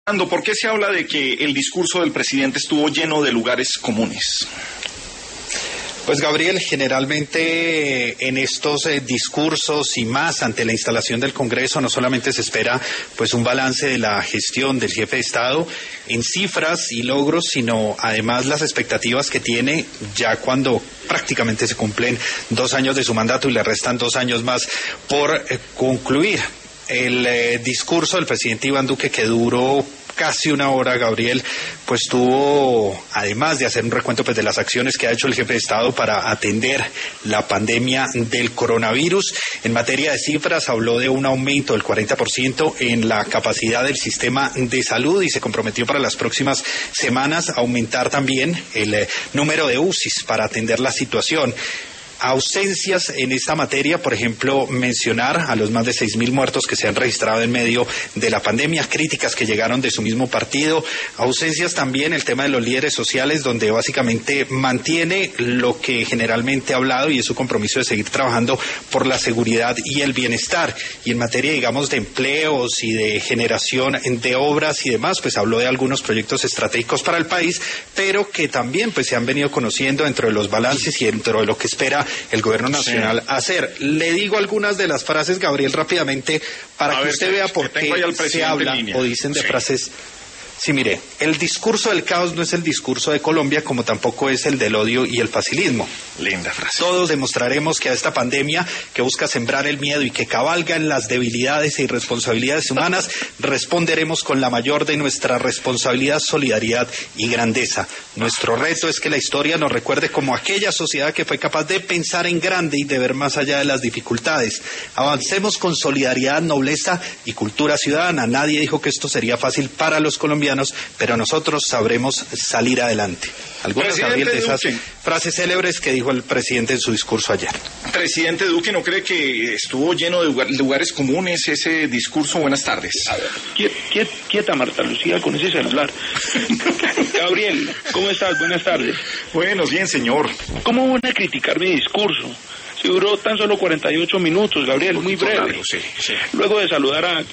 ¿Por qué se habla de que el discurso del presidente estuvo lleno de lugares comunes? Pues Gabriel, generalmente en estos discursos y más ante la instalación del Congreso no solamente se espera pues un balance de la gestión del jefe de Estado en cifras y logros, sino además las expectativas que tiene ya cuando prácticamente se cumplen 2 años de su mandato y le restan 2 años más por concluir. El discurso del presidente Iván Duque, que duró casi 1 hora, Gabriel, pues tuvo, además de hacer un recuento pues de las acciones que ha hecho el jefe de Estado para atender la pandemia del coronavirus. En materia de cifras, habló de un aumento del 40% en la capacidad del sistema de salud y se comprometió para las próximas semanas a aumentar también el número de UCIs para atender la situación. Ausencias en esta materia, por ejemplo, mencionar a los más de 6.000 muertos que se han registrado en medio de la pandemia, críticas que llegaron de su mismo partido, ausencias también el tema de los líderes sociales, donde básicamente mantiene lo que generalmente ha hablado y es su compromiso de seguir trabajando por la seguridad y el bienestar. Y en materia, digamos, de empleos y de generación de obras y demás, pues habló de algunos proyectos estratégicos para el país, pero que también pues se han venido conociendo dentro de los balances y dentro de lo que espera el gobierno nacional hacer. Le digo algunas de las frases, Gabriel, rápidamente, para que usted vea por qué se habla o dicen de frases. Sí, mire, el discurso del caos no es el discurso de Colombia, como tampoco es el del odio y el facilismo. Linda frase. Todos demostraremos que a esta pandemia, que busca sembrar el miedo y que cabalga en las debilidades e irresponsabilidades humanas, responderemos con la mayor de nuestra responsabilidad, solidaridad y grandeza. Nuestro reto es que la historia nos recuerde como aquella sociedad que fue capaz de pensar en grande y de ver más allá de las dificultades. Avancemos con solidaridad, nobleza y cultura ciudadana. Nadie dijo que esto sería fácil para los colombianos, pero nosotros sabremos salir adelante. Algunas, Gabriel, de esas frases célebres que dijo el presidente en su discurso ayer. Presidente Duque, ¿no cree que estuvo lleno de lugares comunes ese discurso? Buenas tardes. A ver, quieta Marta Lucía con ese celular. Gabriel, ¿cómo estás? Buenas tardes. Bueno, bien, señor. ¿Cómo van a criticar mi discurso? Si duró tan solo 48 minutos, Gabriel, muy breve. Claro, sí. Luego de saludar a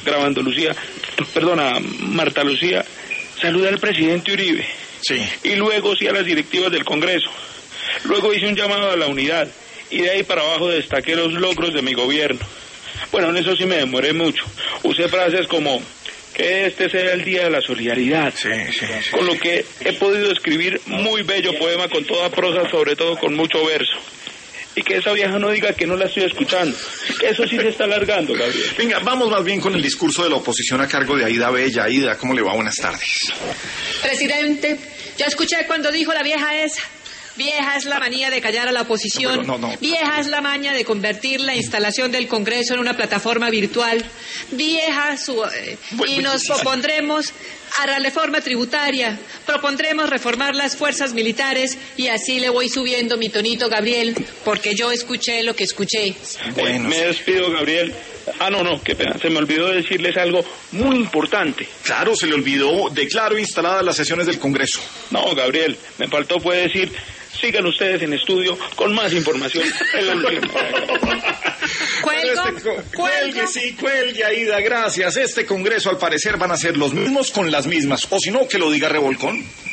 Marta Lucía, saludé al presidente Uribe. Sí. Y luego sí a las directivas del Congreso. Luego hice un llamado a la unidad. Y de ahí para abajo destaqué los logros de mi gobierno. Bueno, en eso sí me demoré mucho. Usé frases como que este sea el día de la solidaridad. Sí. Con lo que he podido escribir muy bello poema con toda prosa, sobre todo con mucho verso. Y que esa vieja no diga que no la estoy escuchando. Eso sí se está alargando, Gabriel. Venga, vamos más bien con el discurso de la oposición a cargo de Aida Bella. Aida, ¿cómo le va? Buenas tardes. Presidente, ya escuché cuando dijo la vieja esa. Vieja es la manía de callar a la oposición. No. Vieja es la maña de convertir la instalación del Congreso en una plataforma virtual. Y nos opondremos a la reforma tributaria. Propondremos reformar las fuerzas militares y así le voy subiendo mi tonito, Gabriel, porque yo escuché lo que escuché. Bueno, me despido, Gabriel. No, qué pena, se me olvidó decirles algo muy importante. Claro, se le olvidó. Declaro instaladas las sesiones del Congreso. No, Gabriel, me faltó decir, sigan ustedes en estudio con más información. Cuelgue, Aida, gracias. Este Congreso, al parecer, van a ser los mismos con las mismas. O si no, que lo diga Revolcón.